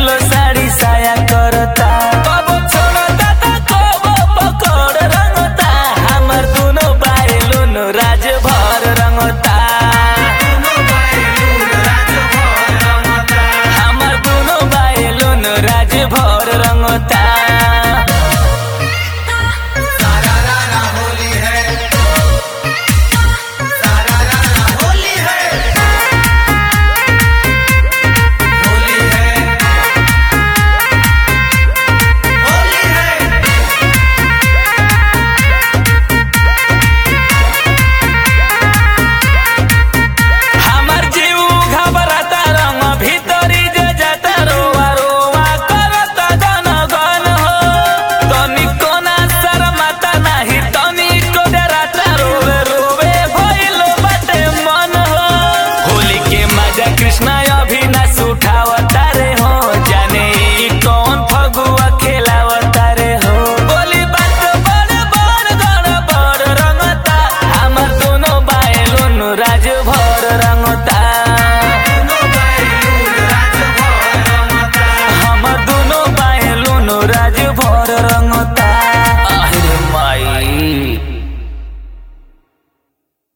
Kilo sari साया करता कबो छोड़ता त कबो पकड़ रंगता हमर दुनो बायलुन राज भर रंगता हमर दुनो बायलुन राज भर रंगता कृष्णा अभिनाश उठावता रे हो जाने कौन फगुआ खेलावता रे हो बोली बात बड़ बड़ गड़ बड़ रंगता हमर दोनों बायलुन राज भर रंगता।